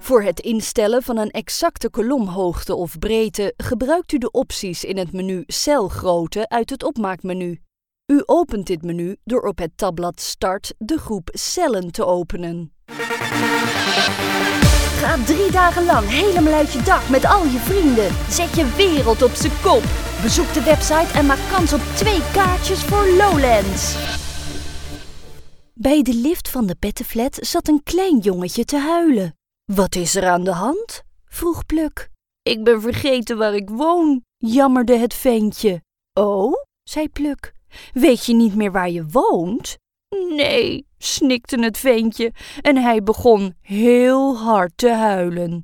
Voor het instellen van een exacte kolomhoogte of breedte gebruikt u de opties in het menu Celgrootte uit het opmaakmenu. U opent dit menu door op het tabblad Start de groep Cellen te openen. Ga 3 dagen lang helemaal uit je dak met al je vrienden. Zet je wereld op z'n kop. Bezoek de website en maak kans op 2 kaartjes voor Lowlands. Bij de lift van de Pettenflat zat een klein jongetje te huilen. Wat is er aan de hand? Vroeg Pluk. Ik ben vergeten waar ik woon, jammerde het ventje. Oh, zei Pluk. Weet je niet meer waar je woont? Nee, snikte het ventje en hij begon heel hard te huilen.